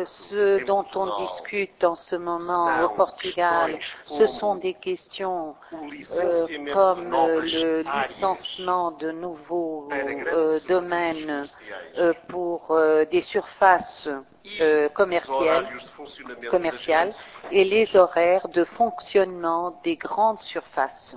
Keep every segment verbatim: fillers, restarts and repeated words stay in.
ce dont on discute en ce moment au Portugal, ce sont des questions euh, comme euh, le licenciement de nouveaux euh, domaines euh, pour euh, des surfaces euh, commerciales, commerciales et les horaires de fonctionnement des grandes surfaces.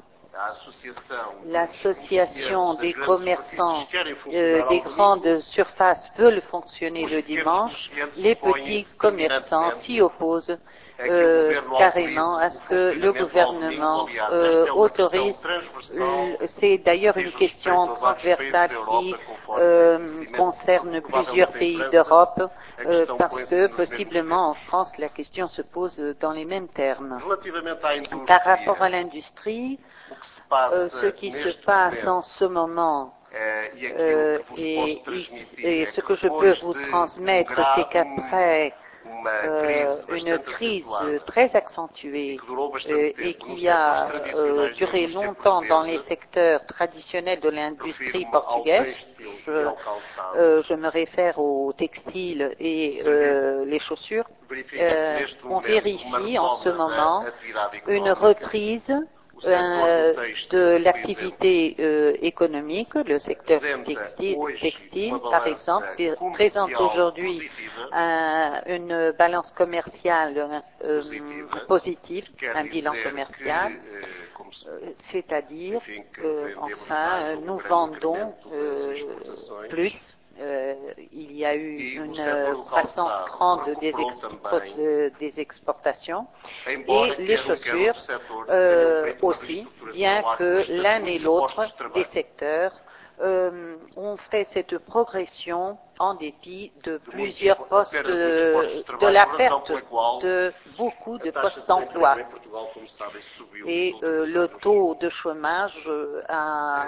L'association des commerçants euh, des grandes surfaces veut le fonctionner le dimanche. Les petits commerçants s'y opposent euh, carrément à ce que le gouvernement euh, autorise. C'est d'ailleurs une question transversale qui euh, concerne plusieurs pays d'Europe euh, parce que possiblement en France la question se pose dans les mêmes termes. Par rapport à l'industrie, Euh, ce qui se passe en ce moment euh, et, et ce que je peux vous transmettre, c'est qu'après euh, une crise très accentuée euh, et qui a euh, duré longtemps dans les secteurs traditionnels de l'industrie portugaise, je, euh, je me réfère aux textiles et euh, les chaussures, euh, on vérifie en ce moment une reprise Euh, de l'activité euh, économique. Le secteur textile, textile par exemple, présente aujourd'hui euh, une balance commerciale euh, positive, un bilan commercial, euh, c'est-à-dire que, enfin, nous vendons euh, plus. Euh, il y a eu une euh, croissance grande des, export, euh, des exportations et les chaussures euh, aussi, bien que l'un et l'autre des secteurs euh, ont fait cette progression en dépit de plusieurs postes, de, de la perte de beaucoup de postes d'emploi. Et euh, le taux de chômage euh, a,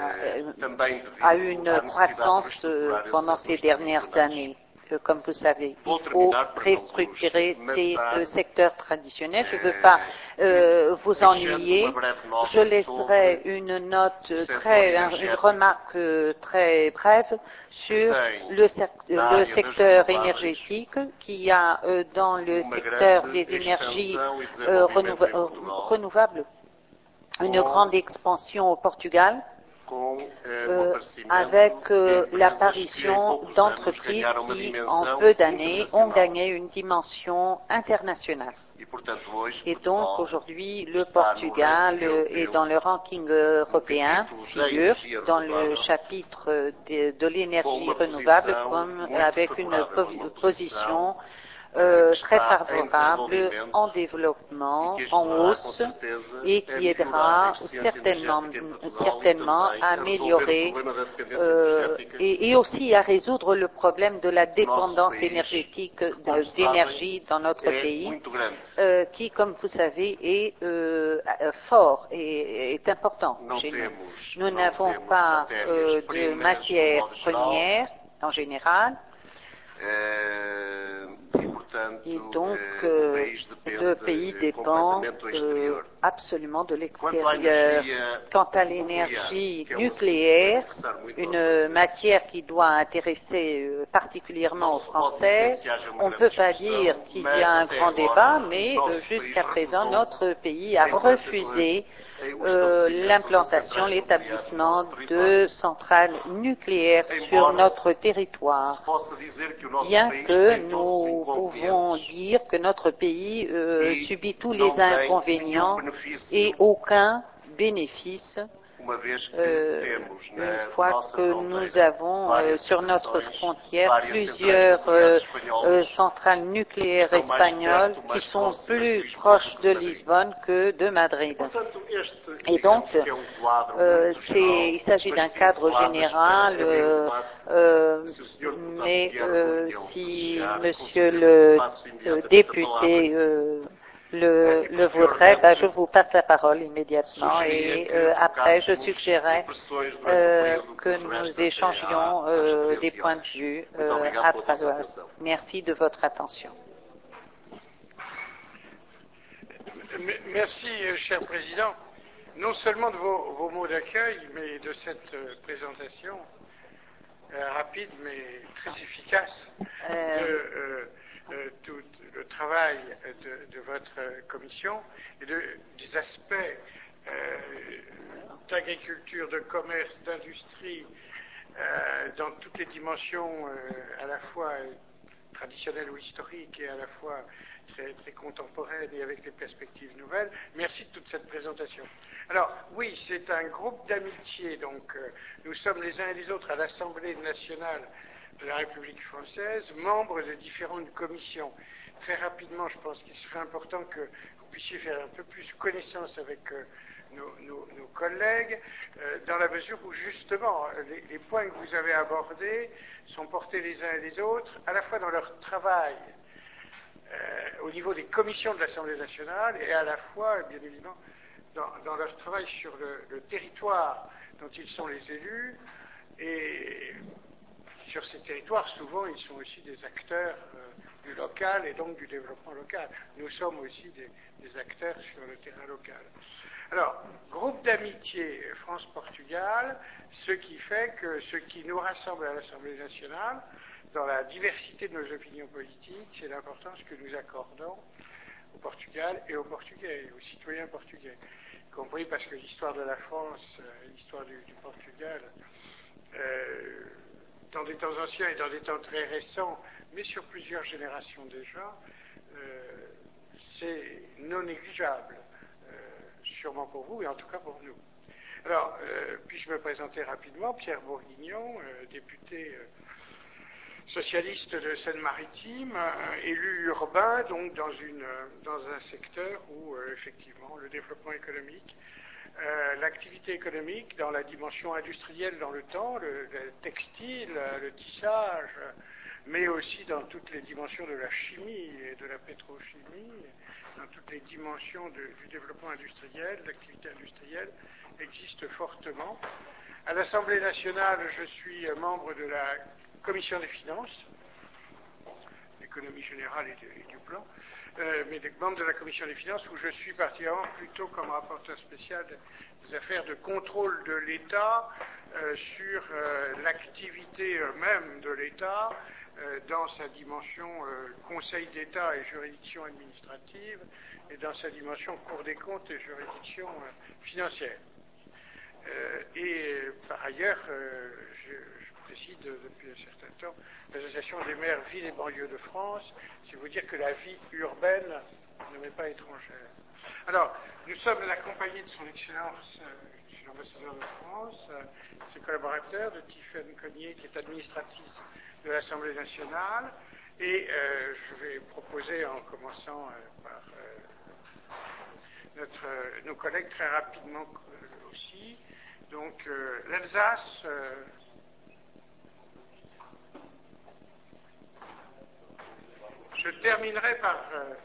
a eu une croissance euh, pendant ces dernières années. Euh, comme vous savez, il faut restructurer ces euh, secteurs traditionnels. Je ne veux pas euh, vous ennuyer. Je laisserai une note très, une remarque euh, très brève sur le, le secteur énergétique qui a euh, dans le secteur des énergies euh, renouve renouvelables une grande expansion au Portugal. Euh, avec euh, l'apparition d'entreprises qui, en peu d'années, ont gagné une dimension internationale. Et donc, aujourd'hui, le Portugal euh, est dans le ranking européen, figure dans le chapitre de, de l'énergie renouvelable comme avec une position Euh, très favorable en développement, en hausse, et qui aidera certainement, certainement à améliorer euh, et, et aussi à résoudre le problème de la dépendance énergétique d'énergie dans notre pays, euh, qui, comme vous savez, est euh, fort et est important chez nous. Nous n'avons pas euh, de matières premières en général. Et donc, euh, le pays dépend euh, absolument de l'extérieur. Quant à l'énergie nucléaire, une matière qui doit intéresser euh, particulièrement aux Français, on ne peut pas dire qu'il y a un grand débat, mais euh, jusqu'à présent, notre pays a refusé euh, l'implantation, l'établissement de centrales nucléaires sur notre territoire, bien que nous pouvons dire que notre pays euh, subit tous les inconvénients et aucun bénéfice euh, une fois que nous avons euh, sur notre frontière plusieurs euh, euh, centrales nucléaires espagnoles qui sont plus proches de Lisbonne que de Madrid. Et donc, euh, il s'agit d'un cadre général, euh, euh, mais euh, si Monsieur le euh, député euh, le, le voudrait, ben, je vous passe la parole immédiatement et euh, après je suggérerais euh, que nous échangions euh, des points de vue euh, à travers. Merci de votre attention. Merci, cher Président, non seulement de vos, vos mots d'accueil, mais de cette euh, présentation euh, rapide mais très efficace Euh, de euh, euh, toute travail de, de votre commission et de, des aspects euh, d'agriculture, de commerce, d'industrie, euh, dans toutes les dimensions euh, à la fois traditionnelles ou historiques et à la fois très, très contemporaines et avec des perspectives nouvelles. Merci de toute cette présentation. Alors, oui, c'est un groupe d'amitié, donc euh, nous sommes les uns et les autres à l'Assemblée nationale de la République française, membres de différentes commissions. Très rapidement, je pense qu'il serait important que vous puissiez faire un peu plus connaissance avec euh, nos, nos, nos collègues, euh, dans la mesure où justement les, les points que vous avez abordés sont portés les uns et les autres, à la fois dans leur travail euh, au niveau des commissions de l'Assemblée nationale et à la fois, bien évidemment, dans, dans leur travail sur le, le territoire dont ils sont les élus. Et sur ces territoires, souvent, ils sont aussi des acteurs euh, du local et donc du développement local. Nous sommes aussi des, des acteurs sur le terrain local. Alors, groupe d'amitié France-Portugal, ce qui fait que ce qui nous rassemble à l'Assemblée nationale, dans la diversité de nos opinions politiques, c'est l'importance que nous accordons au Portugal et aux Portugais, aux citoyens portugais, y compris parce que l'histoire de la France, l'histoire du, du Portugal, euh, dans des temps anciens et dans des temps très récents, mais sur plusieurs générations déjà, euh, c'est non négligeable, euh, sûrement pour vous et en tout cas pour nous. Alors, euh, puis-je me présenter rapidement, Pierre Bourguignon, euh, député euh, socialiste de Seine-Maritime, euh, élu urbain, donc dans, une, dans un secteur où, euh, effectivement, le développement économique, Euh, l'activité économique dans la dimension industrielle dans le temps, le, le textile, le tissage, mais aussi dans toutes les dimensions de la chimie et de la pétrochimie, dans toutes les dimensions de, du développement industriel, l'activité industrielle existe fortement. À l'Assemblée nationale, je suis membre de la Commission des finances, l'économie générale et, de, et du plan, euh, mais des membres de la Commission des finances, où je suis particulièrement plutôt comme rapporteur spécial des affaires de contrôle de l'État euh, sur euh, l'activité même de l'État euh, dans sa dimension euh, Conseil d'État et juridiction administrative et dans sa dimension Cour des comptes et juridiction euh, financière. Euh, et par ailleurs, euh, je, je préside depuis un certain temps l'Association des maires villes et banlieues de France. C'est vous dire que la vie urbaine ne m'est pas étrangère. Alors, nous sommes accompagnés de son Excellence, euh, l'ambassadeur de France, euh, ses collaborateurs, de Tiffaine Cognier, qui est administratrice de l'Assemblée nationale, et euh, je vais proposer, en commençant euh, par euh, notre, euh, nos collègues très rapidement euh, aussi, donc euh, l'Alsace. Euh, je terminerai par euh,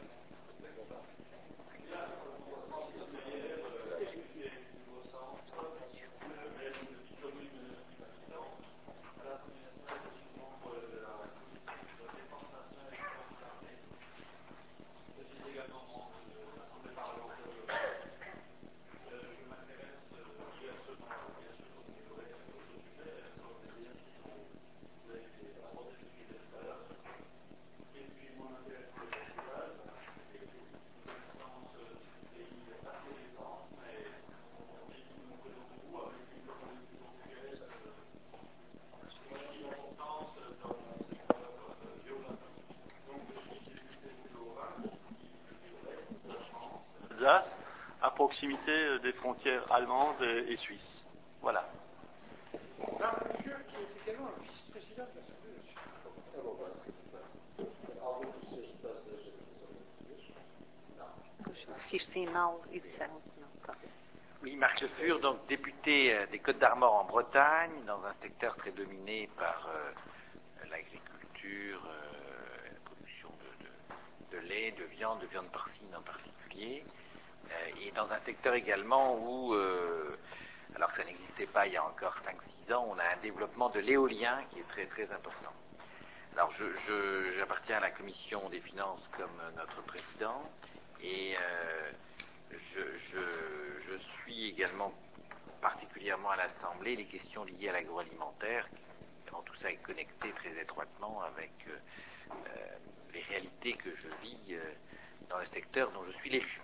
à proximité des frontières allemandes et, et suisses. Voilà. Un monsieur qui est également un vice-président de l'Assemblée nationale. Oui, Marc Le Fur, donc député des Côtes-d'Armor en Bretagne, dans un secteur très dominé par euh, l'agriculture, euh, la production de, de, de lait, de viande, de viande porcine en particulier, euh, et dans un secteur également où, euh, alors que ça n'existait pas il y a encore cinq six ans, on a un développement de l'éolien qui est très très important. Alors je, je, j'appartiens à la commission des finances comme notre président, et euh, je, je, je suis également particulièrement à l'Assemblée les questions liées à l'agroalimentaire. Tout ça est connecté très étroitement avec euh, euh, les réalités que je vis euh, dans le secteur dont je suis l'élu.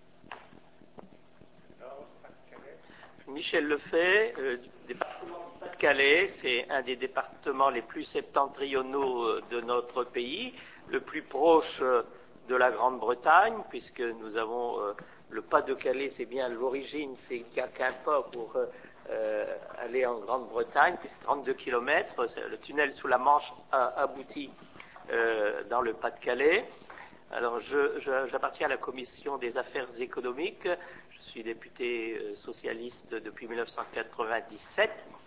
Michel Lefay, euh, du département du Pas-de-Calais, c'est un des départements les plus septentrionaux de notre pays, le plus proche euh, de la Grande-Bretagne, puisque nous avons euh, le Pas-de-Calais, c'est bien l'origine, c'est qu'un pas pour euh, euh, aller en Grande-Bretagne, puis c'est trente-deux kilomètres, le tunnel sous la Manche a abouti euh, dans le Pas-de-Calais. Alors, je, je, j'appartiens à la commission des affaires économiques. Je suis député socialiste depuis mille neuf cent quatre-vingt-dix-sept.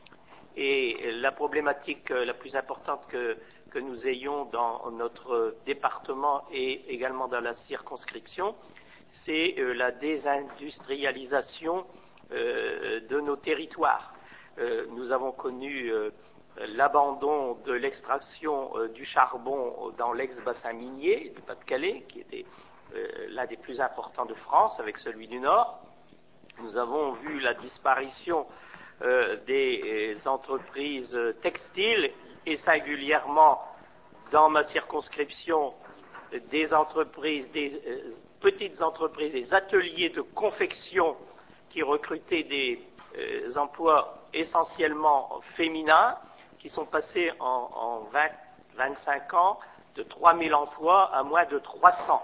Et la problématique la plus importante que, que nous ayons dans notre département et également dans la circonscription, c'est la désindustrialisation de nos territoires. Nous avons connu l'abandon de l'extraction euh, du charbon dans l'ex-bassin minier du Pas-de-Calais, qui était euh, l'un des plus importants de France, avec celui du Nord. Nous avons vu la disparition euh, des entreprises textiles et singulièrement dans ma circonscription des entreprises, des euh, petites entreprises, des ateliers de confection qui recrutaient des euh, emplois essentiellement féminins, qui sont passés en, en vingt, vingt-cinq ans de trois mille emplois à moins de trois cents.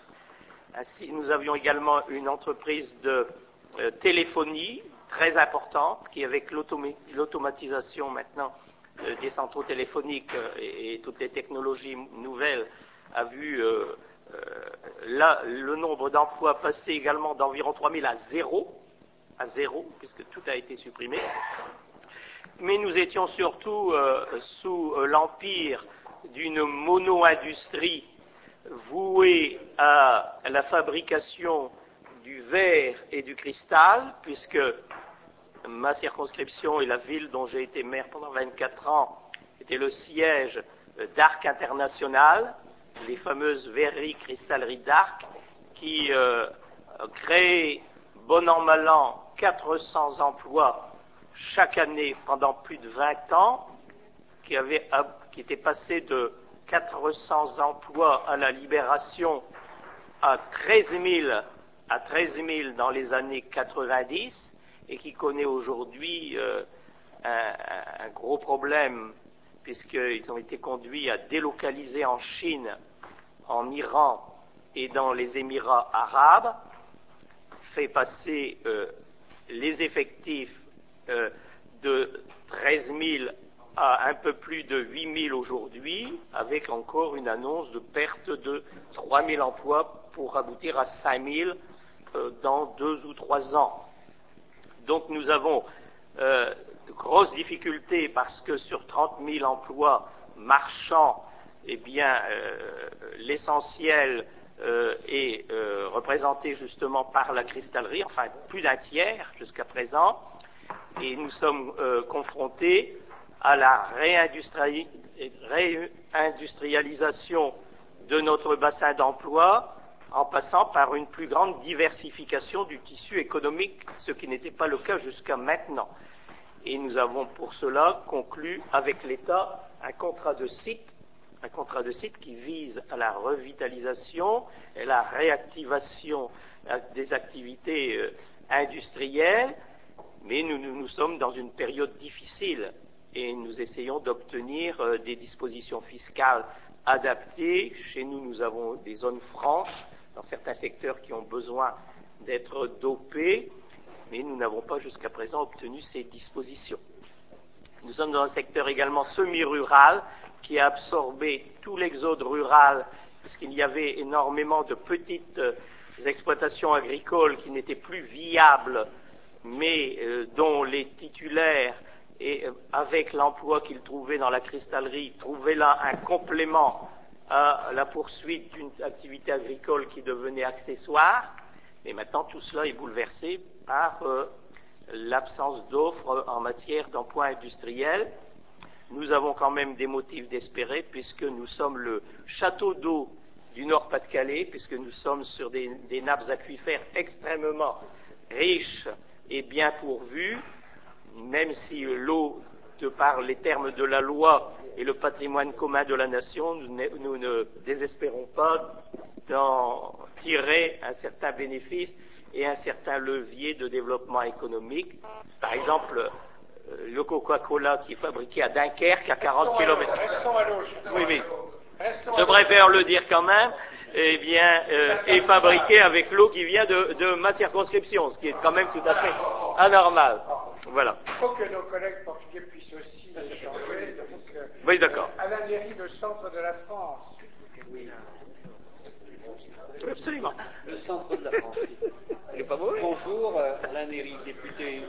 Ainsi, nous avions également une entreprise de euh, téléphonie très importante qui, avec l'automatisation maintenant euh, des centraux téléphoniques euh, et, et toutes les technologies nouvelles, a vu euh, euh, là, le nombre d'emplois passer également d'environ trois mille à zéro, à zéro, puisque tout a été supprimé. Mais nous étions surtout euh, sous euh, l'empire d'une mono-industrie vouée à la fabrication du verre et du cristal, puisque ma circonscription et la ville dont j'ai été maire pendant vingt-quatre ans était le siège d'Arc International, les fameuses verreries, cristalleries d'Arc, qui euh, créaient, bon an, mal an, quatre cents emplois chaque année pendant plus de vingt ans, qui, avait, qui était passé de quatre cents emplois à la Libération à treize mille, à treize mille dans les années quatre-vingt-dix, et qui connaît aujourd'hui euh, un, un gros problème, puisqu'ils ont été conduits à délocaliser en Chine, en Iran et dans les Émirats arabes, fait passer euh, les effectifs Euh, de treize mille à un peu plus de huit mille aujourd'hui, avec encore une annonce de perte de trois mille emplois pour aboutir à cinq mille euh, dans deux ou trois ans. Donc nous avons euh, de grosses difficultés parce que sur trente mille emplois marchands, eh bien euh, l'essentiel euh, est euh, représenté justement par la cristallerie, enfin plus d'un tiers jusqu'à présent. Et nous sommes euh, confrontés à la réindustri... réindustrialisation de notre bassin d'emploi en passant par une plus grande diversification du tissu économique, ce qui n'était pas le cas jusqu'à maintenant. Et nous avons pour cela conclu avec l'État un contrat de site, un contrat de site qui vise à la revitalisation et la réactivation des activités euh, industrielles. Mais nous, nous, nous sommes dans une période difficile et nous essayons d'obtenir euh, des dispositions fiscales adaptées. Chez nous, nous avons des zones franches dans certains secteurs qui ont besoin d'être dopés, mais nous n'avons pas jusqu'à présent obtenu ces dispositions. Nous sommes dans un secteur également semi-rural qui a absorbé tout l'exode rural, puisqu'il y avait énormément de petites euh, exploitations agricoles qui n'étaient plus viables, mais euh, dont les titulaires, et euh, avec l'emploi qu'ils trouvaient dans la cristallerie, trouvaient là un complément à la poursuite d'une activité agricole qui devenait accessoire. Mais maintenant, tout cela est bouleversé par euh, l'absence d'offres en matière d'emploi industriel. Nous avons quand même des motifs d'espérer, puisque nous sommes le château d'eau du Nord-Pas-de-Calais, puisque nous sommes sur des, des nappes aquifères extrêmement riches et bien pourvu, même si l'eau de par les termes de la loi et le patrimoine commun de la nation, nous ne, nous ne désespérons pas d'en tirer un certain bénéfice et un certain levier de développement économique. Par exemple, le Coca-Cola qui est fabriqué à Dunkerque, à quarante kilomètres. Restons à l'eau. Oui, oui. Je préfère le dire quand même. Eh bien, euh, est fabriqué avec l'eau qui vient de, de ma circonscription, ce qui est quand même tout à fait anormal. Voilà. Il faut que nos collègues portugais puissent aussi échanger. Donc, euh, oui, d'accord. Alain Léry, le centre de la France. Oui. Absolument. Le centre de la France. Il n'est pas mauvais. Bonjour, euh, Alain Léry, député.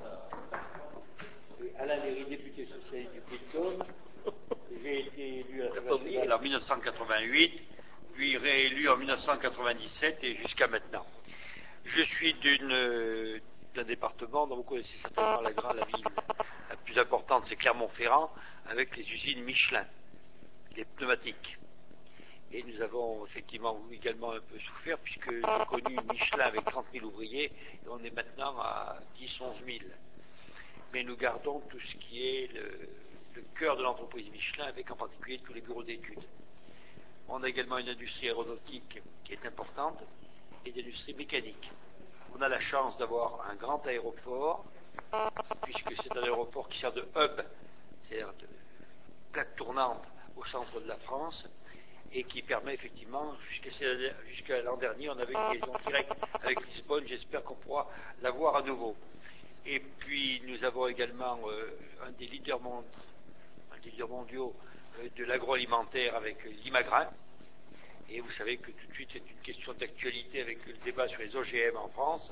Alain Léry, député socialiste du Puy-de-Dôme. J'ai été élu à l'Assemblée nationale en mille neuf cent quatre-vingt-huit, puis réélu en mille neuf cent quatre-vingt-dix-sept et jusqu'à maintenant. Je suis d'une, d'un département dont vous connaissez certainement la, grande, la ville la plus importante, c'est Clermont-Ferrand, avec les usines Michelin, les pneumatiques. Et nous avons effectivement également un peu souffert, puisque j'ai connu Michelin avec trente mille ouvriers, et on est maintenant à dix à onze mille. Mais nous gardons tout ce qui est le, le cœur de l'entreprise Michelin, avec en particulier tous les bureaux d'études. On a également une industrie aéronautique qui est importante, et une industrie mécanique. On a la chance d'avoir un grand aéroport, puisque c'est un aéroport qui sert de hub, c'est-à-dire de plaque tournante au centre de la France, et qui permet effectivement, jusqu'à l'an dernier, on avait une liaison directe avec Lisbonne, j'espère qu'on pourra l'avoir à nouveau. Et puis nous avons également euh, un, des leaders mond... un des leaders mondiaux euh, de l'agroalimentaire avec euh, l'Imagrin. Et vous savez que tout de suite c'est une question d'actualité avec le débat sur les O G M en France.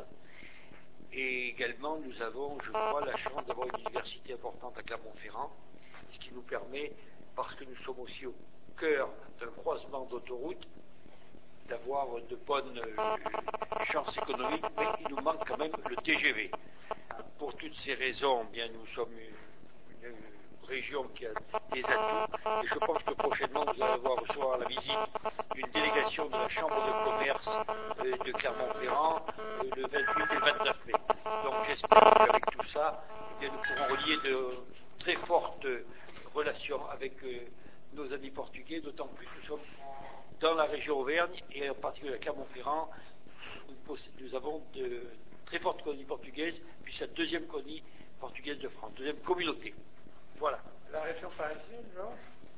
Et également nous avons, je crois, la chance d'avoir une université importante à Clermont-Ferrand, ce qui nous permet, parce que nous sommes aussi au cœur d'un croisement d'autoroutes, d'avoir de bonnes euh, chances économiques, mais il nous manque quand même le T G V. Pour toutes ces raisons, bien, nous sommes une, une région qui a des atouts, et je pense que prochainement nous allons avoir recevoir à la visite une délégation de la Chambre de commerce euh, de Clermont-Ferrand euh, le vingt-huit et vingt-neuf mai. Donc j'espère qu'avec tout ça, eh bien, nous pourrons relier de très fortes relations avec euh, nos amis portugais, d'autant plus que nous sommes dans la région Auvergne, et en particulier à Clermont-Ferrand, nous, nous avons de très forte colonie portugaise, puis c'est la deuxième colonie portugaise de France, deuxième communauté. Voilà. La région parisienne, non?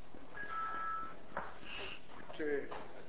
Écoutez...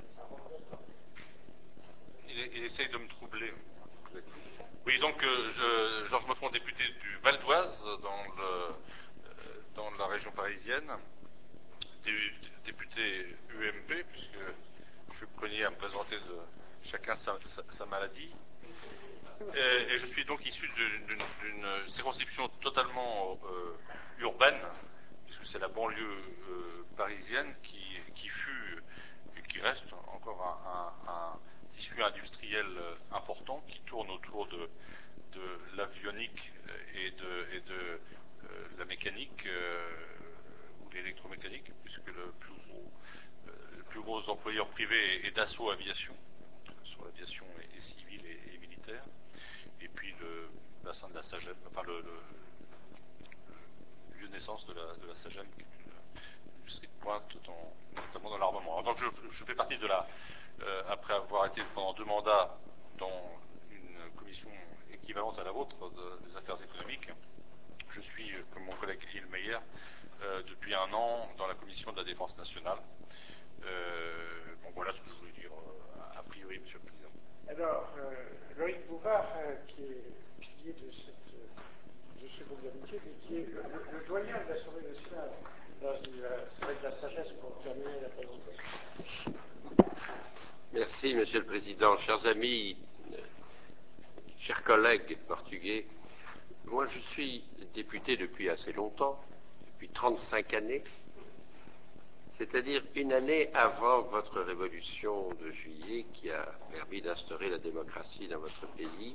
Il, il essaye de me troubler. Oui, donc euh, je, Georges Motron, député du Val d'Oise, dans, le, euh, dans la région parisienne, dé, député U M P, puisque je suis le premier à me présenter de chacun sa, sa, sa maladie. Et, et je suis donc issu d'une circonscription totalement euh, urbaine, puisque c'est la banlieue euh, parisienne qui, qui fut et qui reste encore un, un, un tissu industriel important qui tourne autour de, de l'avionique et de, et de euh, la mécanique euh, ou l'électromécanique, puisque le plus gros, euh, le plus gros employeur privé est Dassault Aviation, sur l'aviation et, et civile et, et militaire. Et puis le bassin de la Sagem, enfin le, le, le lieu de naissance de la, de la Sagem, qui est une industrie de pointe, dans, notamment dans l'armement. Donc je, je fais partie de la, euh, après avoir été pendant deux mandats dans une commission équivalente à la vôtre de, des affaires économiques, je suis, comme mon collègue Yves Meyer, euh, depuis un an dans la commission de la défense nationale. Euh, bon voilà ce que je voulais dire euh, a priori, Monsieur le Président. Alors, euh, Loïc Bouvard, euh, qui est pilier de, cette, de ce groupe d'amitié, mais qui est le, le, le doyen de l'Assemblée nationale. Alors, c'est avec la sagesse pour terminer la présentation. Merci, Monsieur le Président. Chers amis, euh, chers collègues portugais, moi je suis député depuis assez longtemps, depuis trente-cinq années, c'est-à-dire une année avant votre révolution de juillet qui a permis d'instaurer la démocratie dans votre pays.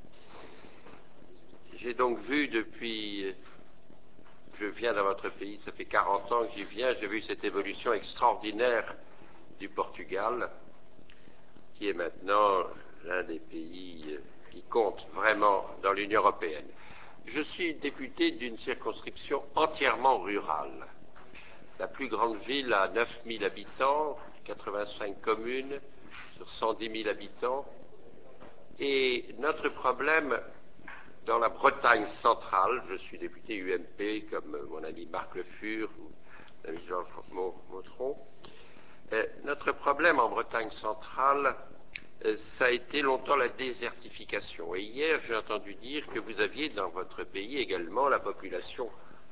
J'ai donc vu depuis, je viens dans votre pays, ça fait quarante ans que j'y viens, j'ai vu cette évolution extraordinaire du Portugal, qui est maintenant l'un des pays qui compte vraiment dans l'Union européenne. je suis député d'une circonscription entièrement rurale. La plus grande ville a neuf mille habitants, quatre-vingt-cinq communes sur cent dix mille habitants. Et notre problème dans la Bretagne centrale, je suis député U M P comme mon ami Marc Le Fur ou mon ami Georges Motron, euh, notre problème en Bretagne centrale, euh, ça a été longtemps la désertification. Et hier, j'ai entendu dire que vous aviez dans votre pays également la population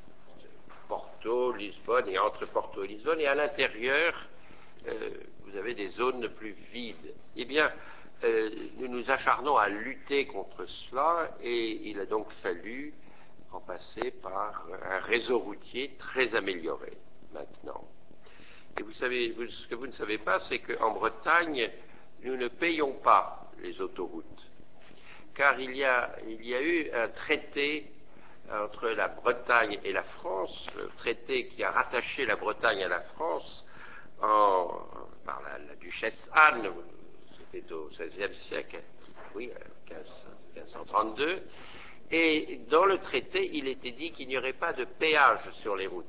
Porto, Lisbonne, et entre Porto et Lisbonne, et à l'intérieur, euh, vous avez des zones plus vides. Eh bien, euh, nous nous acharnons à lutter contre cela, et il a donc fallu en passer par un réseau routier très amélioré maintenant. Et vous savez, vous, ce que vous ne savez pas, c'est qu'en Bretagne, nous ne payons pas les autoroutes, car il y a, il y a eu un traité entre la Bretagne et la France, le traité qui a rattaché la Bretagne à la France en, par la, la duchesse Anne, c'était au seizième siècle, oui, quinze cent trente-deux, et dans le traité, il était dit qu'il n'y aurait pas de péage sur les routes.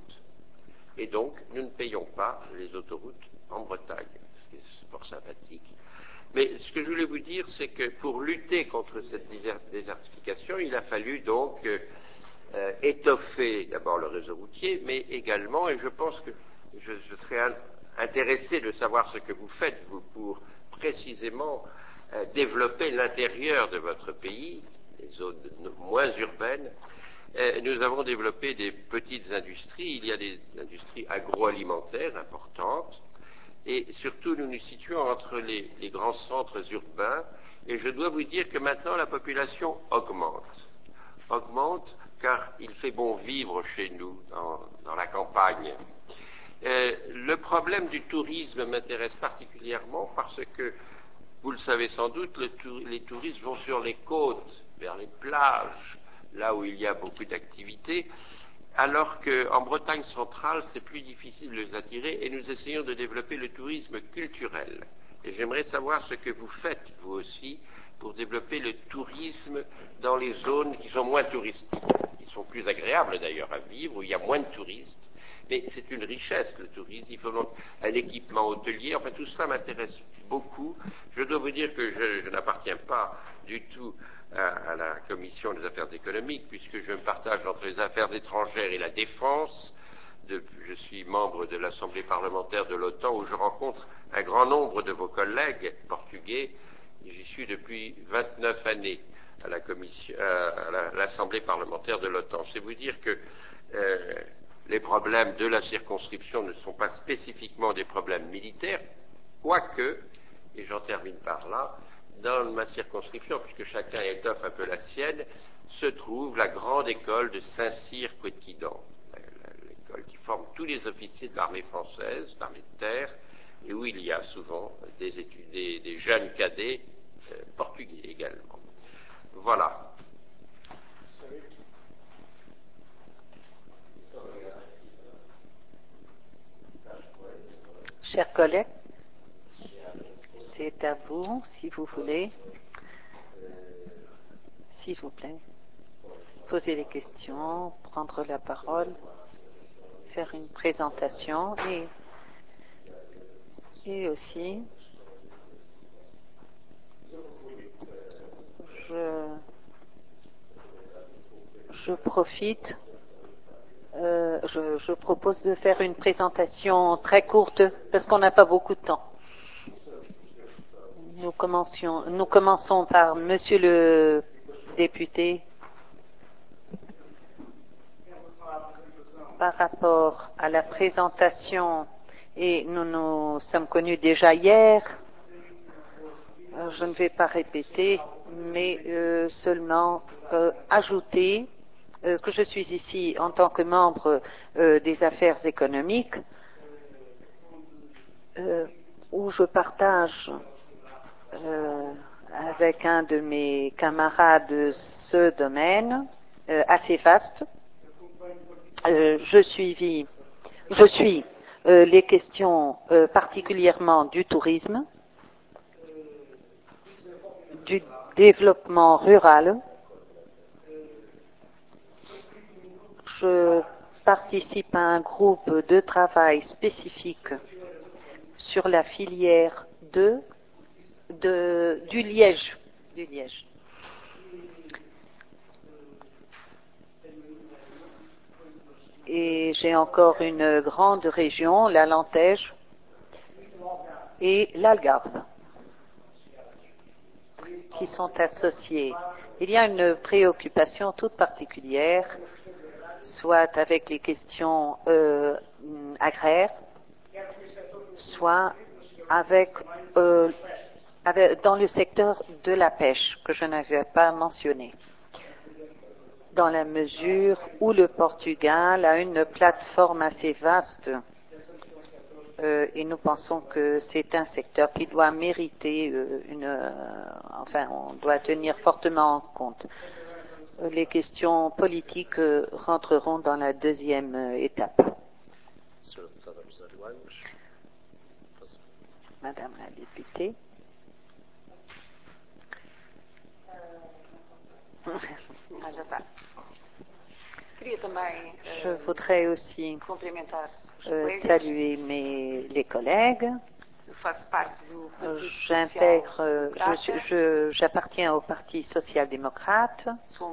Et donc, nous ne payons pas les autoroutes en Bretagne, ce qui est fort sympathique. Mais ce que je voulais vous dire, c'est que pour lutter contre cette désertification, il a fallu donc euh, euh, étoffer d'abord le réseau routier, mais également, et je pense que je, je serais un, intéressé de savoir ce que vous faites, vous, pour précisément euh, développer l'intérieur de votre pays, les zones moins urbaines. Euh, nous avons développé des petites industries, il y a des industries agroalimentaires importantes, et surtout nous nous situons entre les, les grands centres urbains, et je dois vous dire que maintenant la population augmente. Augmente car il fait bon vivre chez nous, dans, dans la campagne. Euh, le problème du tourisme m'intéresse particulièrement parce que, vous le savez sans doute, le tour, les touristes vont sur les côtes, vers les plages, là où il y a beaucoup d'activités, alors qu'en Bretagne centrale, c'est plus difficile de les attirer, et nous essayons de développer le tourisme culturel. Et j'aimerais savoir ce que vous faites, vous aussi, pour développer le tourisme dans les zones qui sont moins touristiques, qui sont plus agréables d'ailleurs à vivre, où il y a moins de touristes. Mais c'est une richesse, le tourisme. Il faut donc un équipement hôtelier. Enfin, tout cela m'intéresse beaucoup. Je dois vous dire que je, je n'appartiens pas du tout à, à la Commission des affaires économiques, puisque je me partage entre les affaires étrangères et la défense. De, je suis membre de l'Assemblée parlementaire de l'OTAN, où je rencontre un grand nombre de vos collègues portugais. J'y suis depuis vingt-neuf années à la commission, à la, l'Assemblée parlementaire de l'OTAN. C'est vous dire que euh, les problèmes de la circonscription ne sont pas spécifiquement des problèmes militaires, quoique, et j'en termine par là, dans ma circonscription, puisque chacun étoffe un peu la sienne, se trouve la grande école de Saint-Cyr-Couëtquidan, l'école qui forme tous les officiers de l'armée française, l'armée de terre, et où il y a souvent des, études, des, des jeunes cadets euh, portugais également. Voilà. Chers collègues, c'est à vous, si vous voulez, s'il vous plaît, poser des questions, prendre la parole, faire une présentation et, et aussi, je, je profite. Euh, je, je propose de faire une présentation très courte parce qu'on n'a pas beaucoup de temps. Nous commencions, nous commençons par Monsieur le député. Par rapport à la présentation, et nous nous sommes connus déjà hier, euh, je ne vais pas répéter, mais euh, seulement euh, ajouter Euh, que je suis ici en tant que membre euh, des affaires économiques, euh, où je partage euh, avec un de mes camarades ce domaine euh, assez vaste. Euh, je, suivis, je suis euh, les questions euh, particulièrement du tourisme, du développement rural, je participe à un groupe de travail spécifique sur la filière de, de, du liège. Du liège. Et j'ai encore une grande région, la Lantège et l'Algarve, qui sont associés. Il y a une préoccupation toute particulière, soit avec les questions euh, agraires, soit avec, euh, avec dans le secteur de la pêche, que je n'avais pas mentionné, dans la mesure où le Portugal a une plateforme assez vaste. Euh, et nous pensons que c'est un secteur qui doit mériter euh, une, euh, enfin, on doit tenir fortement en compte. Euh, les questions politiques euh, rentreront dans la deuxième euh, étape. Madame la députée. Je voudrais aussi euh, saluer mes, les collègues. J'intègre, euh, je, je, j'appartiens au Parti social-démocrate.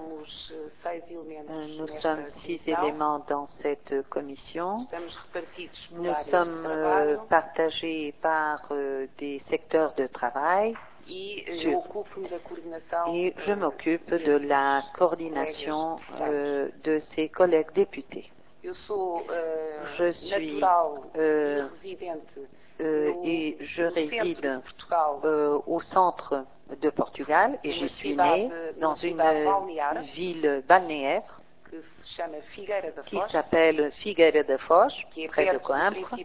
Euh, nous sommes six éléments dans cette commission. Nous sommes euh, partagés par euh, des secteurs de travail. Et je m'occupe de la coordination euh, de ces collègues députés. Je suis euh, euh, et je réside euh, au centre de Portugal et j'y suis née dans une ville balnéaire qui s'appelle Figueira da Foz, près de Coimbra,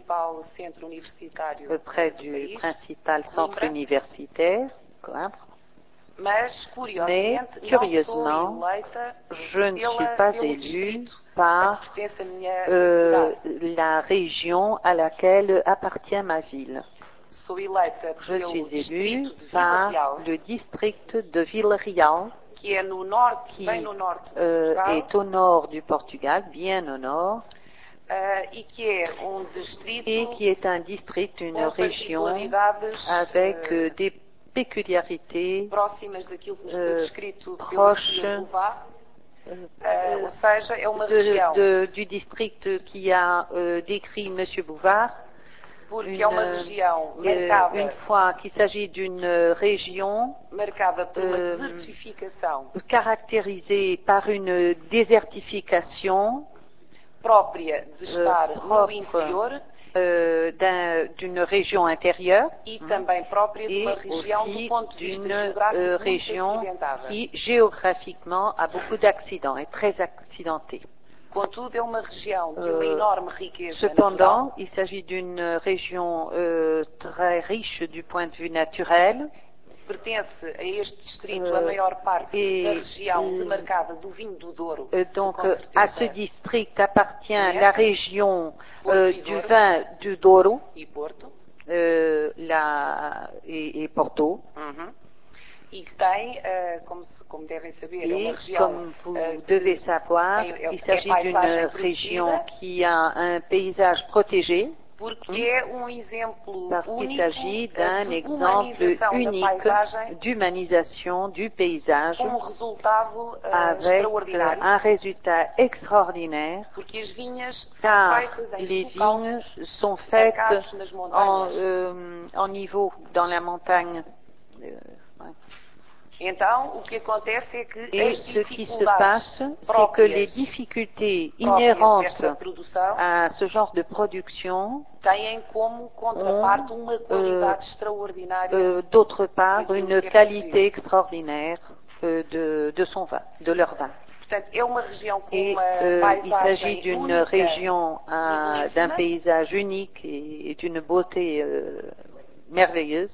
près du principal centre universitaire, Coimbra. Mais, curieusement, je ne suis pas élue par euh, la région à laquelle appartient ma ville. Je suis élue par le district de Vila Real, qui euh, est au nord du Portugal, bien au nord, et qui est un district, une région avec euh, des péculiarités euh, proches euh, de, de, du district qui a euh, décrit M. Bouvard. Une, euh, une fois qu'il s'agit d'une région euh, caractérisée par une désertification euh, propre euh, d'un, d'une région intérieure et aussi d'une euh, région qui géographiquement a beaucoup d'accidents, est très accidentée. Euh, cependant, il s'agit d'une région euh, très riche du point de vue naturel. Et donc à ce district appartient la région euh, du vin du Douro euh, la, et, et Porto. Et comme vous devez savoir, il s'agit d'une région qui a un paysage protégé. Parce qu'il s'agit d'un exemple unique d'humanisation du paysage avec un résultat extraordinaire car les vignes sont faites en, euh, en niveau dans la montagne. Euh, ouais. Et ce qui se passe, c'est que les difficultés inhérentes à ce genre de production ont euh, euh, d'autre part une qualité extraordinaire euh, de, de son vin, de leur vin. Et euh, il s'agit d'une région euh, d'un paysage unique et, et d'une beauté euh, merveilleuse.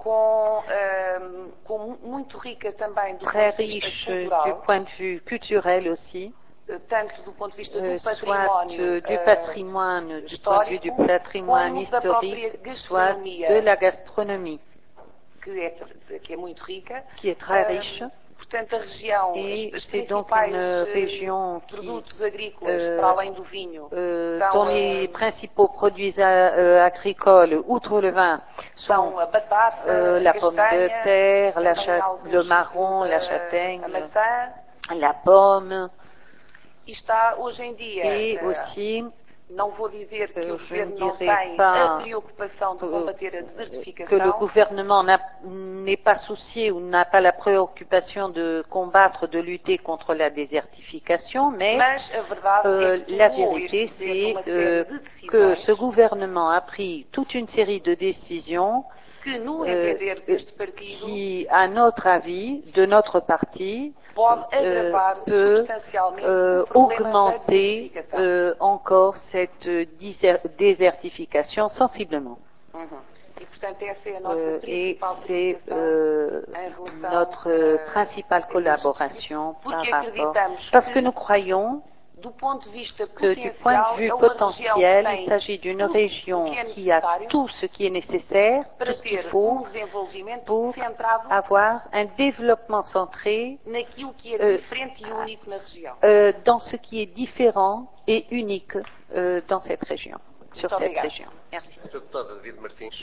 Très riche du point de vue culturel aussi, euh, soit euh, du patrimoine, du point de vue du patrimoine historique, soit de la gastronomie, qui est très riche. Portanto, a região, Et as c'est donc principais une région qui, produtos agrícolas, euh, para além do vinho, euh, são, dont les principaux produits euh, agricoles, outre le vin, sont são a batata, euh, la a pomme de castanha, terre, la também cha- alguns le sítios, marron, a, la châtaigne, a maçã. la pomme, E está, hoje em dia, et eh, aussi, não vou dizer que euh, o je ne governo não dirais tem pas a preocupação de combater a que le desertificação, gouvernement n'a- n'est pas soucié ou n'a pas la préoccupation de combattre, de lutter contre la désertification, mais mas a verdade euh, é que la tomou vérité, este governo c'est uma euh, série de que decisões ce gouvernement a pris toute une série de décisions que, no euh, entender deste partido, qui, à notre avis, de notre parti, pode euh, agravar peut substancialmente euh, o problema da augmenter desertificação. euh, encore cette déser- désertification sensiblement. Uhum. E, portanto, essa é a nossa Euh, et principal c'est preocupação euh, em relação notre a- principale a collaboration este- par porque rapport, acreditamos parce que que, nous croyons do ponto de vista que du point potencial, de vue é uma potentiel, região il que tem s'agit d'une tudo région o que é qui a necessário tout ce qui est nécessaire, tout para ce qu'il ter faut um desenvolvimento pour centrado avoir un développement centré naquilo que é euh, diferente e único na região. euh, dans ce qui est différent et unique euh, dans cette région, sur Muito cette obrigada. région. Merci. Deputado David Martins.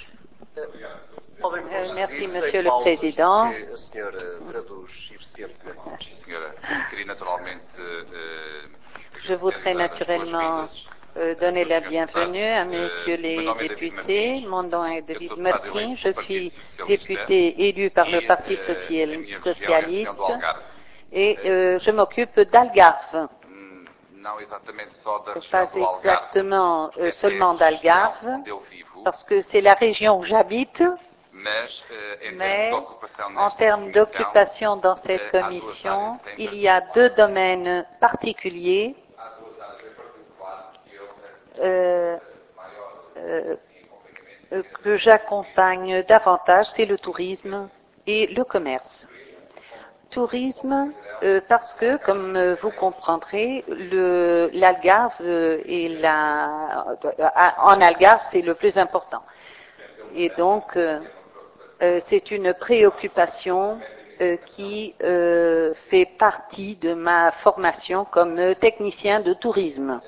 Euh, merci, Monsieur le Président. Que a senhora traduz eficientemente. Sim, senhora. Queria naturalmente. eh, Je voudrais dar as naturellement boas-vindas euh, donner la aos senhores bienvenue à deputados. messieurs Eh, les meu nome é David députés. Martins. Mon nom est Eu David sou deputado Martin. eleito Je pelo suis Partido Socialista député élu par le e, Parti eh, social- a minha região é a região socialiste do Algarve. et euh, je m'occupe d'Algarve. Hum, Não exatamente só da região Pas do Algarve. exactement euh, é seulement a região d'Algarve, onde eu vivo, parce que c'est la région où j'habite, mas eh, em mais termos de ocupação en nesta termes comissão, d'occupation dans cette euh, à commission, deux il y a deux domaines particuliers. há duas áreas em particular que eu Euh, maior euh, euh, que j'accompagne davantage, c'est le tourisme et le commerce. Tourisme, euh, parce que, comme euh, vous comprendrez, le- l'Algarve euh, et la, euh, en Algarve, c'est le plus important. Et donc, euh, euh, c'est une préoccupation euh, qui euh, fait partie de ma formation comme euh, technicien de tourisme.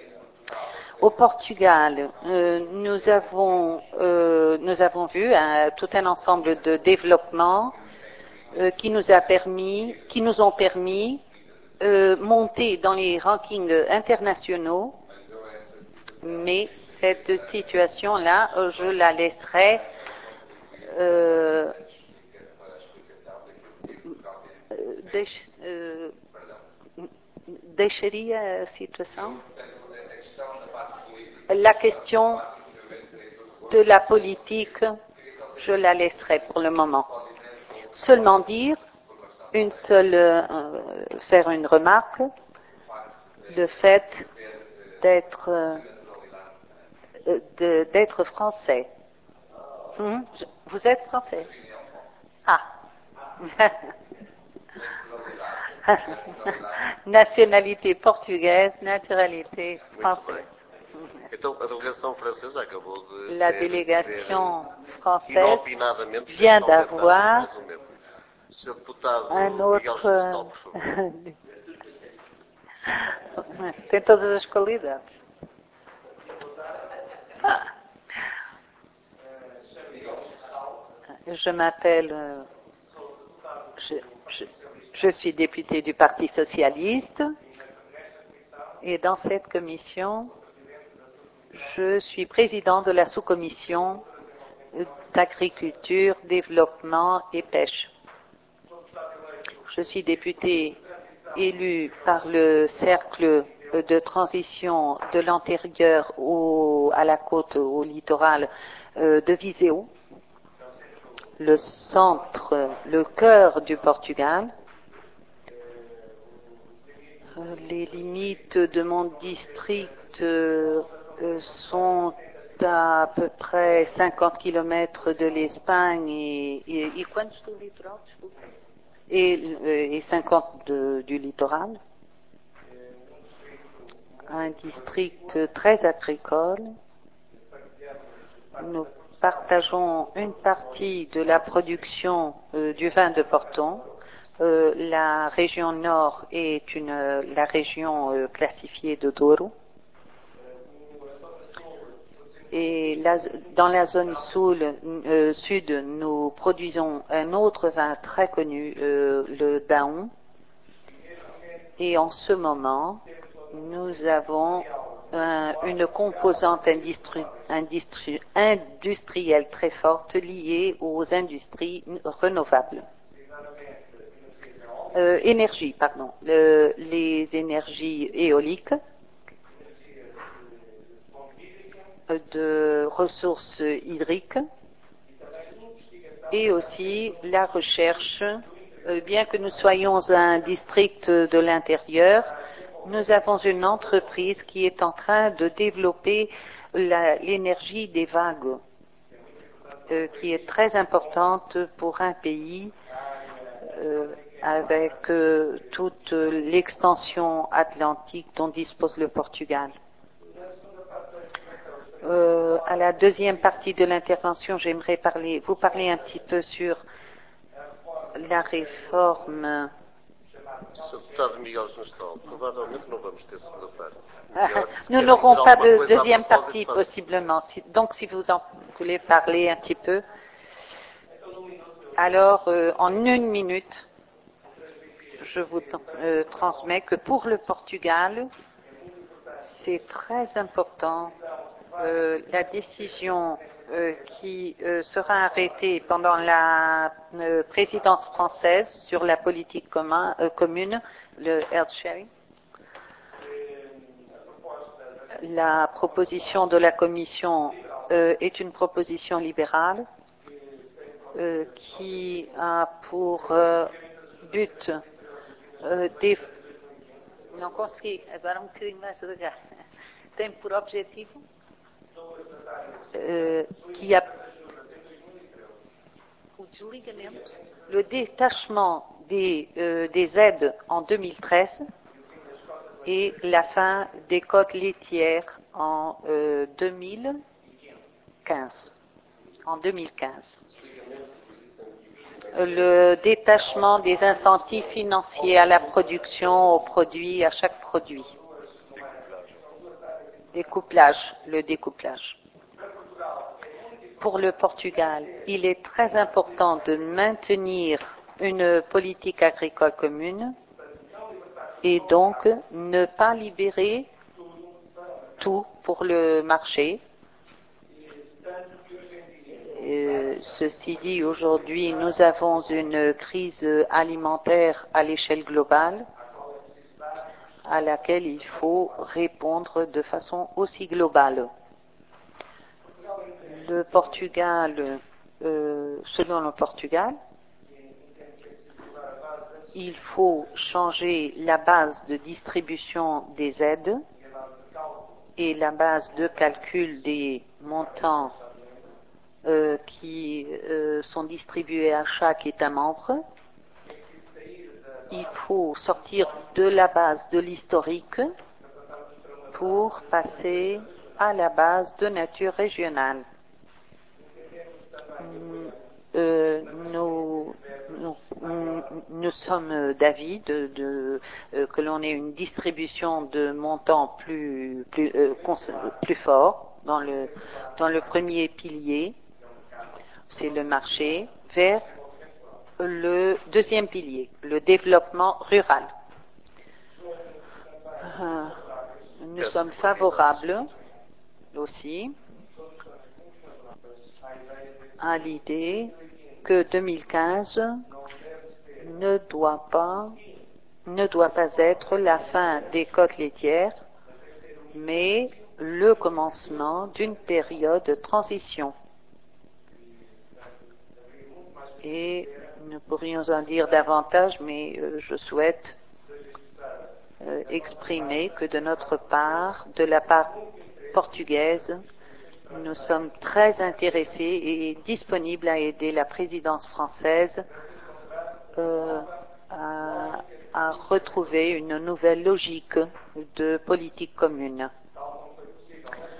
Au Portugal, euh, nous avons euh, nous avons vu un- tout un ensemble de développements euh, qui nous a permis, qui nous ont permis euh, monter dans les rankings internationaux. Mais cette situation-là, euh, je la laisserai euh, deix- euh, deixaria a situação. La question de la politique, je la laisserai pour le moment. Seulement dire, une seule, euh, faire une remarque, le fait d'être euh, de- d'être français. Hum, je- Vous êtes français? Ah. Nationalité portugaise, naturalité française. Então, a delegação francesa acabou de. La ter- délégation ter, française inopinadamente, vient fez só um d'avoir detalhe, mais o mesmo. Senhor Deputado un Miguel autre. Justal, por favor. Tem todas as qualidades. Je m'appelle. euh, Je, je- je suis député du Parti socialiste et dans cette commission, je suis président de la sous-commission d'agriculture, développement et pêche. Je suis député élu par le cercle de transition de l'antérieur au- à la côte, au littoral euh, de Viseu, le centre, le cœur du Portugal. Euh, Les limites de mon district euh, euh, sont à peu près cinquante kilomètres de l'Espagne et, et, et quantos do litoral, desculpa? et, euh, et cinquante de- du littoral. Un district très agricole. Nous partageons une partie de la production euh, du vin de Porton. Euh, la région nord est une, la région euh, classifiée de Douro. Et la, dans la zone sud, euh, sud, nous produisons un autre vin très connu, euh, le Daon. Et en ce moment, nous avons un, une composante industrie, industrie, industrielle très forte liée aux industries renouvelables. Euh, énergie, pardon, le, les énergies éoliques, de ressources hydriques et aussi la recherche. Euh, bien que nous soyons un district de l'intérieur, nous avons une entreprise qui est en train de développer la, l'énergie des vagues, euh, qui est très importante pour un pays euh, avec euh, toute l'extension atlantique dont dispose le Portugal. Euh, à la deuxième partie de l'intervention, j'aimerais parler, vous parler un petit peu sur la réforme. Nous n'aurons pas de deuxième partie possiblement. Donc, si vous en voulez parler un petit peu, alors euh, en une minute, je vous euh, transmets que pour le Portugal, c'est très important. Euh, la décision euh, qui euh, sera arrêtée pendant la euh, présidence française sur la politique commun, euh, commune, le health sharing. La proposition de la Commission euh, est une proposition libérale euh, qui a pour euh, but euh, des... Não consegui, agora um bocadinho mais devagar. Tem por objetivo Euh, qui a le détachement des, euh, des aides en deux mille treize et la fin des quotes laitières en euh, deux mille quinze. En deux mille quinze. Le détachement des incentives financiers à la production, aux produits, à chaque produit. Découplage, le découplage. Pour le Portugal, il est très important de maintenir une politique agricole commune et donc ne pas libérer tout pour le marché. Euh, ceci dit, aujourd'hui, nous avons une crise alimentaire à l'échelle globale à laquelle il faut répondre de façon aussi globale. Le Portugal, euh, selon le Portugal, il faut changer la base de distribution des aides et la base de calcul des montants euh, qui euh, sont distribués à chaque État membre. Il faut sortir de la base de l'historique pour passer à la base de nature régionale. Euh, nous, nous, nous sommes d'avis de, de, euh, que l'on ait une distribution de montants plus, plus, euh, plus fort dans le, dans le premier pilier, c'est le marché, vers le deuxième pilier, le développement rural. Euh, nous sommes favorables aussi à l'idée que deux mille quinze ne doit pas, ne doit pas être la fin des quotes laitières, mais le commencement d'une période de transition. Et nous pourrions en dire davantage, mais euh, je souhaite euh, exprimer que de notre part, de la part portugaise, nous sommes très intéressés et disponibles à aider la présidence française euh, à, à retrouver une nouvelle logique de politique commune.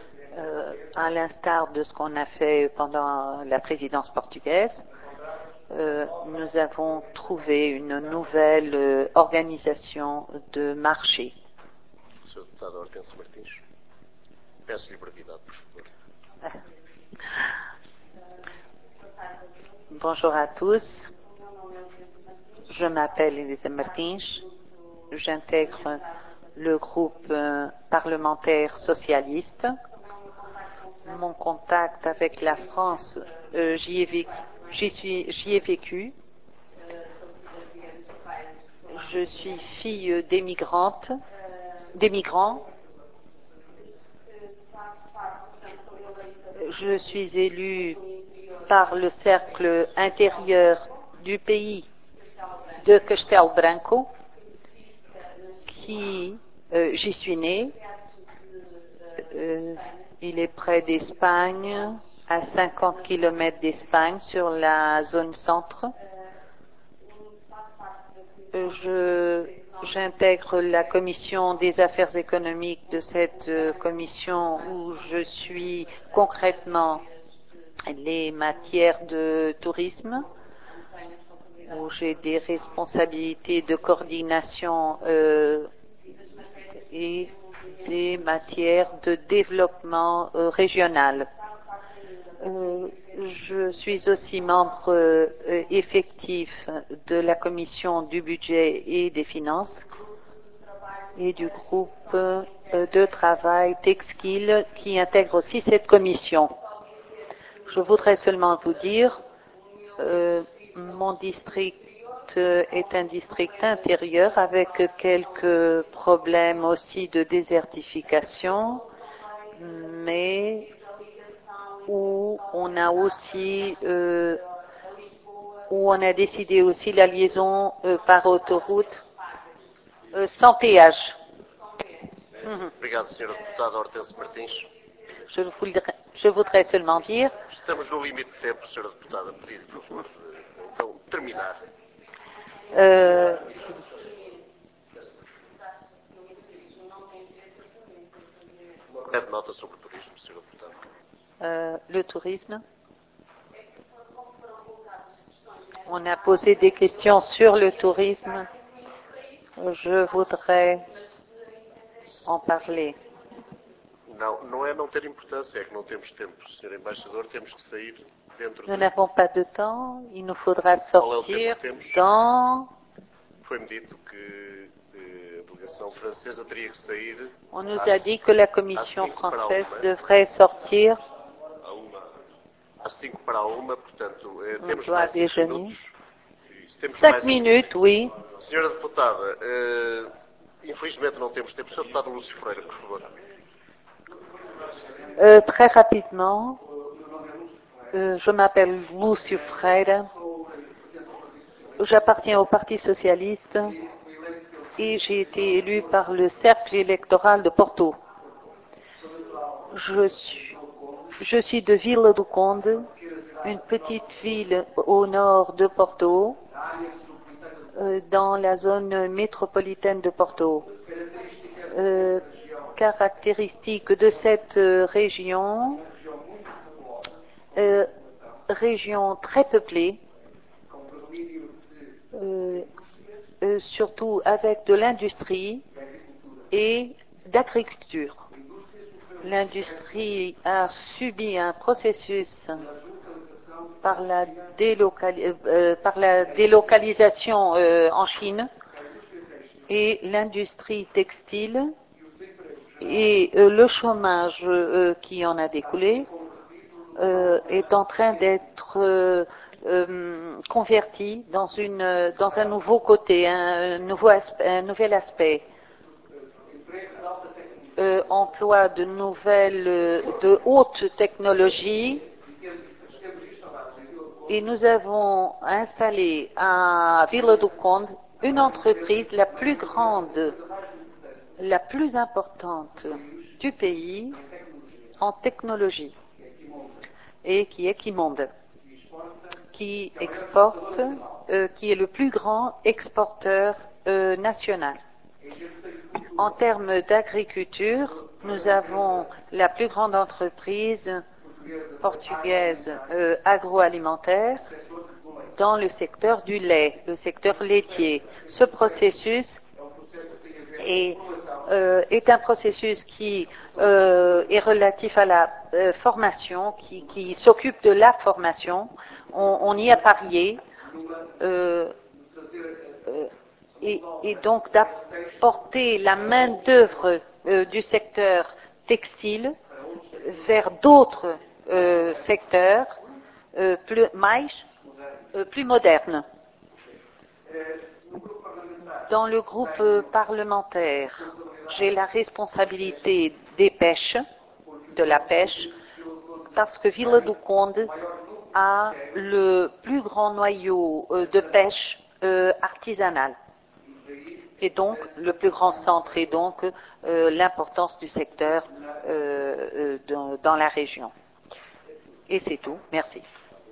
Euh, à l'instar de ce qu'on a fait pendant la présidence portugaise, euh, nous avons trouvé une nouvelle euh, organisation de marché. senhor Deputado Hortêncio Martins, peço-lhe brevidade, por favor. Bonjour à tous. Je m'appelle Elisa Martins. J'intègre le groupe euh, parlementaire socialiste. Mon contact avec la France, euh, j'y ai vécu. J'y suis, j'y ai vécu. Je suis fille d'émigrantes, d'émigrants. Je suis élue par le cercle intérieur du pays de Castelo Branco, qui euh, j'y suis née. Euh, il est près d'Espagne, à cinquante kilomètres d'Espagne, sur la zone centre. Euh, je, j'intègre la commission des affaires économiques de cette euh, commission où je suis concrètement les matières de tourisme, où j'ai des responsabilités de coordination euh, et des matières de développement euh, régional. Euh, je suis aussi membre euh, effectif de la commission du budget et des finances et du groupe euh, de travail textile qui intègre aussi cette commission. Je voudrais seulement vous dire, euh, mon district est un district intérieur avec quelques problèmes aussi de désertification, mais où on a aussi, euh, où on a décidé aussi la liaison euh, par autoroute euh, sans péage. Obrigado, senhora Deputada Hortêncio Martins. Je voudrais, je voudrais seulement dire. Estamos no limite de tempo, senhora Deputada. Pedir-lhe, por favor, então, terminar. Euh, Uma breve nota sobre o turismo, senhora Deputada. euh, le tourisme. On a posé des questions sur le tourisme. Je voudrais en parler. Não, não é não ter importância, é que não temos tempo, senhor Embaixador. Temos que sair dentro Nous de... n'avons pas de temps. Il nous faudra sortir Qual é o tempo que temos? dans. Foi-me dito que eh, a delegação francesa teria que sair. On nous às- a dit que la commission française devrait sortir. à uma, às cinco para a uma, portanto, eh, On temos doit mais cinco déjeuner. minutos. Se temos Cinq mais- minutes, oui. Senhora Deputada, eh, infelizmente não temos tempo. Senhor Deputado Lúcio Freire, por favor. Euh, très rapidement, euh, je m'appelle Lúcio Freire. J'appartiens au Parti socialiste et j'ai été élu par le cercle électoral de Porto. Je suis, je suis de Vila do Conde, une petite ville au nord de Porto, euh, dans la zone métropolitaine de Porto. Euh, caractéristique de cette euh, région, euh, région très peuplée, euh, euh, surtout avec de l'industrie et d'agriculture. L'industrie a subi un processus par la, délocali- euh, par la délocalisation euh, en Chine et l'industrie textile et euh, le chômage euh, qui en a découlé euh, est en train d'être euh, euh, converti dans une dans un nouveau côté, un, nouveau aspect, un nouvel aspect. Euh, emploi de nouvelles, de haute technologie. Et nous avons installé à Vila do Conde une entreprise la plus grande, la plus importante du pays en technologie et qui est Quimonde, qui exporte, euh, qui est le plus grand exporteur euh, national. En termes d'agriculture, nous avons la plus grande entreprise portugaise euh, agroalimentaire dans le secteur du lait, le secteur laitier. Ce processus est, euh, est un processus qui euh, est relatif à la euh, formation, qui, qui s'occupe de la formation. On, on y a parié. Euh, euh, et, et donc d'apporter la main-d'œuvre euh, du secteur textile vers d'autres euh, secteurs euh, plus, mais, euh, plus modernes. Dans le groupe parlementaire, j'ai la responsabilité des pêches, de la pêche, parce que Vila do Conde a le plus grand noyau euh, de pêche euh, artisanale. Et donc, le plus grand centre et donc euh, l'importance du secteur euh, euh, dans, dans la région. Et c'est tout. Merci.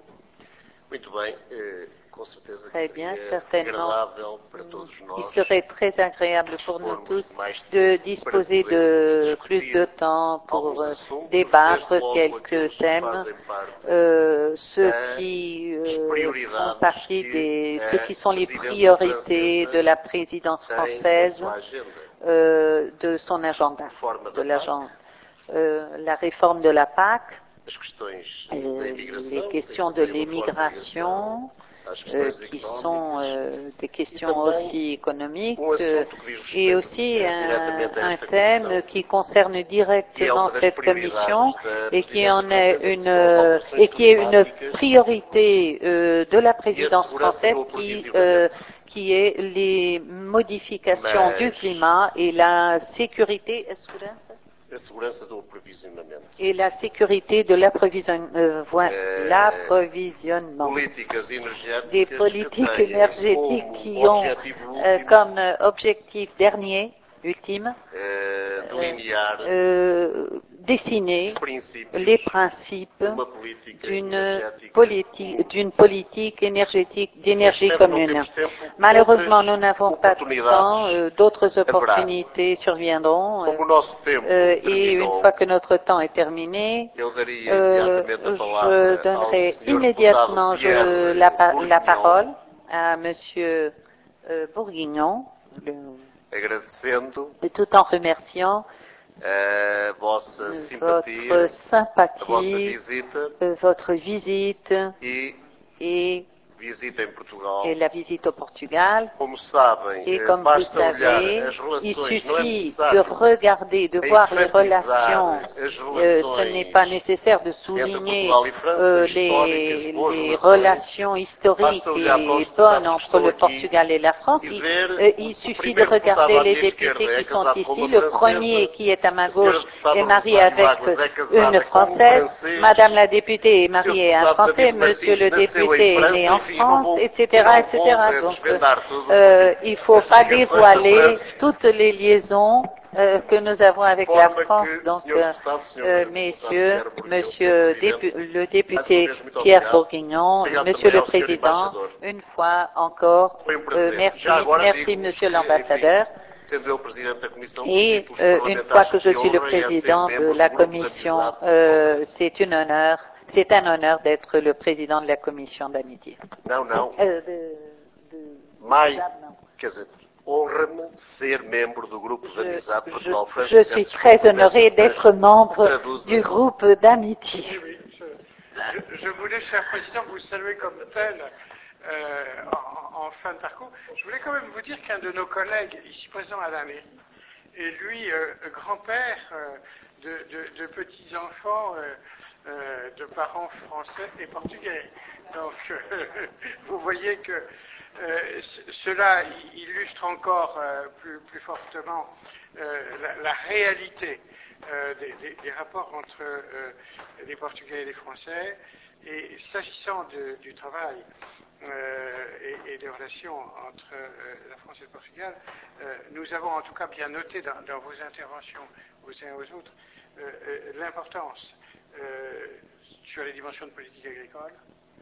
Muito bem. Eh, com certeza que Très bien, seria certainement. agradável para todos Il nós serait très agréable pour nous tous mais de disposer para de poder plus de discutir temps pour alguns euh, assuntos, débattre desde logo quelques aqueles que thèmes, fazem parte euh, ceux das qui euh, prioridades font partie que des, a ceux qui sont les presidência priorités francesa de la présidence tem na française, sua agenda. euh, de son agenda, Réforme de da l'agenda. Euh, la réforme de la P A C, As questões euh, da imigração, les questions tem de a ver com a l'immigration, as euh, questões qui sont económicas, euh, des questions E também aussi économiques, um euh, assunto que diz respeito et aussi eh, un, diretamente a un esta thème comissão, qui concerne que é directement uma das cette prioridades commission da et qui presidência en est francesa, que une são as euh, alterações et qui est une climáticas priorité euh, de la e a présidence segurança française do qui aproveitamento. euh, qui est les modifications Mas- du climat et la sécurité a segurança do aprovisionamento. et la sécurité de l'approvision- euh, voi- Euh, l'approvisionnement. Políticas energéticas Des que politiques têm énergétiques como qui ont objetivo euh, último, comme euh, objectif dernier, ultime, eh, delinear euh, dessiner os princípios les principes de uma política d'une energética politique, comum. d'une politique énergétique, d'énergie Espero não commune. termos tempo. Malheureusement, Outras nous n'avons pas de oportunidades temps, euh, d'autres haverá. opportunités surviendront, euh, Como o nosso tempo euh, et une terminou, fois que notre temps est terminé, eu daria euh, imediatamente a je palavra donnerai ao senhor immédiatement deputado Pierre je, la, pa- la Bourguignon, parole à Monsieur euh, Bourguignon, le- agradecendo tout en remerciant a vossa simpatia, votre a vossa sympathie, visita euh, votre visite e et, visita em Portugal. et la visite au Portugal. Como sabem, Et eh, comme vous basta olhar savez, as il relações, não é suffit de necessário regarder, de voir les enfatizar relations. as Euh, ce n'est pas relações nécessaire de entre souligner Portugal e França, euh, históricas, les, boas les relações. relations historiques Basta olhar para os et deputados bonnes que entre estão le aqui Portugal et la France. e Il, ver euh, il o suffit de primeiro deputado regarder à les minha esquerda députés é qui sont casado com ici. uma Le francesa, premier qui est à ma a senhora gauche deputada est marié Rosário avec Águas é casada une com um Française. francês. Madame la députée est O senhor mariée à un deputado Français. David Monsieur le Martins nasceu député em est né en França, enfim, eu não France, vou- et cetera, eu não et cetera. vou, eh, Donc, desvendar tudo, euh, il faut as pas ligações dévoiler da França. toutes les liaisons euh, que nous avons avec la Forma France. que, Donc, senhor euh, deputado, senhor euh, deputado messieurs, Pierre Bourguignon, monsieur senhor dépu- Presidente, le député mais uma vez, muito Pierre obrigado. Bourguignon, Obrigado monsieur também le ao senhor Président, embaixador. une fois encore, Foi um euh, prazer. merci, Já agora merci digo-vos monsieur que, l'ambassadeur. enfim, sendo eu presidente da Comissão de Et Títulos euh, une fois Parlamentares que je de suis le Honra e é ser président de membro la do grupo de commission, amizade euh, c'est un honneur, c'est un honneur d'être le président de la commission d'amitié. Não, não. Euh, de- de- Mais, non. quer dizer, honra-me ser membro do grupo de Je, amizade je- Portugal-França. je suis très honoré d'être membre du groupe d'amitié. Oui, oui, je, je- je voulais, cher Président, vous saluer comme tel euh, en, en fin de parcours. Je voulais quand même vous dire qu'un de nos collègues ici présent à la mairie est lui euh, grand-père euh, de, de- de petits-enfants euh, euh, de parents français et portugais. Donc, euh, vous voyez que euh, c- cela i- illustre encore euh, plus, plus fortement euh, la, la réalité euh, des, des- des rapports entre euh, les Portugais et les Français. Et s'agissant de- du travail euh, et, et des relations entre euh, la France et le Portugal, euh, nous avons en tout cas bien noté dans, dans vos interventions aux uns et aux autres euh, euh, l'importance euh, sur les dimensions de politique agricole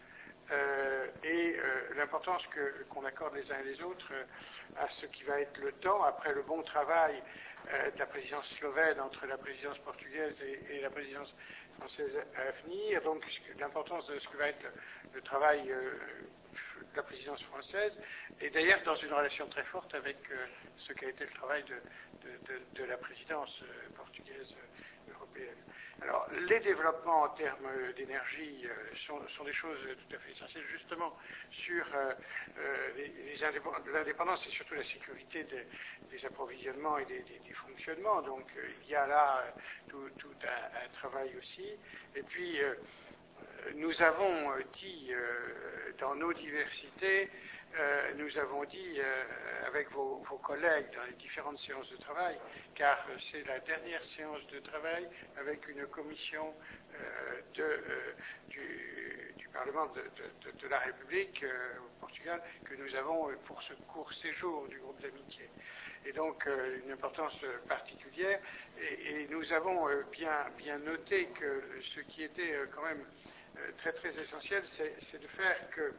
euh, et euh, l'importance que- qu'on accorde les uns et les autres euh, à ce qui va être le temps, après le bon travail euh, de la présidence slovène entre la présidence portugaise et, et la présidence française à venir, donc l'importance de ce que va être le travail euh, de la présidence française, et d'ailleurs dans une relation très forte avec euh, ce qu'a été le travail de, de, de, de la présidence euh, portugaise euh, européenne. Alors, les développements en termes d'énergie euh, sont, sont des choses tout à fait essentielles, justement, sur euh, euh, les, les l'indépendance et surtout la sécurité des, des approvisionnements et des, des, des fonctionnements. Donc, euh, il y a là euh, tout, tout un, un travail aussi. Et puis, euh, nous avons dit euh, dans nos diversités, euh, nous avons dit euh, avec vos, vos collègues dans les différentes séances de travail, car euh, c'est la dernière séance de travail avec une commission euh, de, euh, du, du Parlement de, de, de, de la République euh, au Portugal que nous avons euh, pour ce court séjour du groupe d'amitié. Et donc euh, une importance particulière. Et, et nous avons euh, bien, bien noté que ce qui était euh, quand même euh, très très essentiel, c'est, c'est de faire que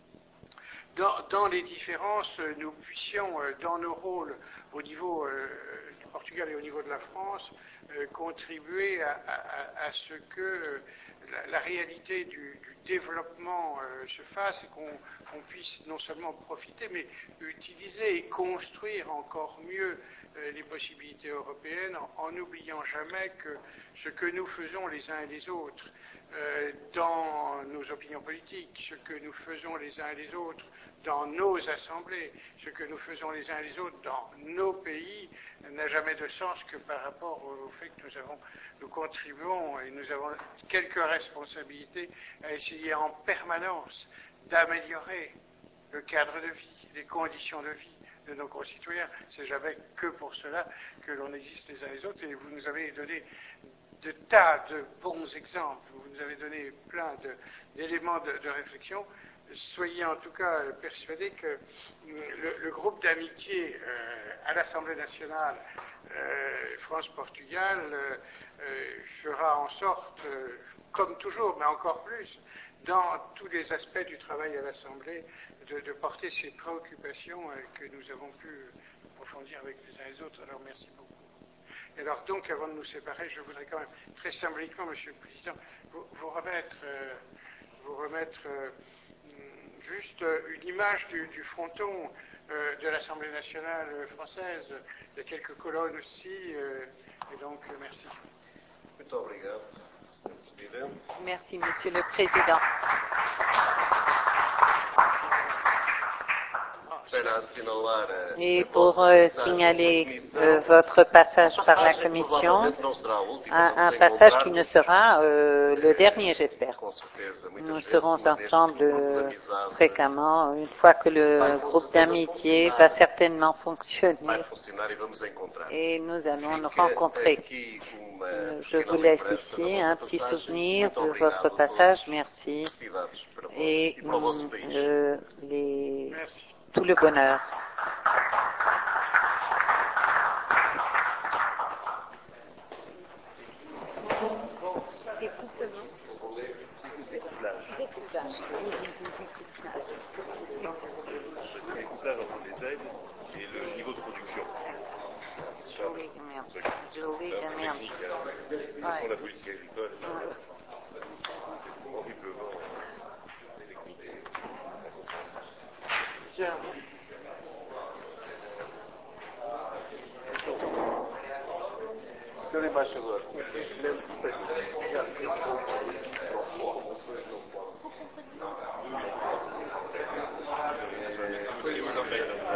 Dans, dans les différences, nous puissions, euh, dans nos rôles au niveau euh, du Portugal et au niveau de la France, euh, contribuer à, à, à ce que euh, la, la réalité du, du développement euh, se fasse et qu'on, qu'on puisse non seulement profiter, mais utiliser et construire encore mieux euh, les possibilités européennes, en n'oubliant jamais que ce que nous faisons les uns et les autres euh, dans nos opinions politiques, ce que nous faisons les uns et les autres dans nos assemblées, ce que nous faisons les uns et les autres dans nos pays n'a jamais de sens que par rapport au fait que nous avons, nous contribuons et nous avons quelques responsabilités à essayer en permanence d'améliorer le cadre de vie, les conditions de vie de nos concitoyens. C'est jamais que pour cela que l'on existe les uns les autres, et vous nous avez donné de tas de bons exemples, vous nous avez donné plein de, d'éléments de, de réflexion. Soyez en tout cas persuadés que le, le groupe d'amitié euh, à l'Assemblée nationale euh, France-Portugal euh, euh, fera en sorte, euh, comme toujours, mais encore plus, dans tous les aspects du travail à l'Assemblée, de, de porter ces préoccupations euh, que nous avons pu approfondir avec les uns et les autres. Alors merci beaucoup. Et alors donc, avant de nous séparer, je voudrais quand même très symboliquement, Monsieur le Président, vous, vous remettre, euh, vous remettre euh, juste une image du, du fronton euh, de l'Assemblée nationale française. Il y a quelques colonnes aussi, euh, et donc euh, merci. Merci, Monsieur le Président. Et pour euh, signaler euh, votre passage par la Commission, un, un passage qui ne sera euh, le dernier, j'espère. Nous serons ensemble euh, fréquemment, une fois que le groupe d'amitié va certainement fonctionner, et nous allons nous rencontrer. Euh, je vous laisse ici un petit souvenir de votre passage, merci, et euh, les... tout le bonheur. Le couplage entre les aides et le niveau de production. Jolie de merde. Jolie de merde. Sur la politique agricole, c'est horriblement technique. Tiens. senhor Embaixador, Oui,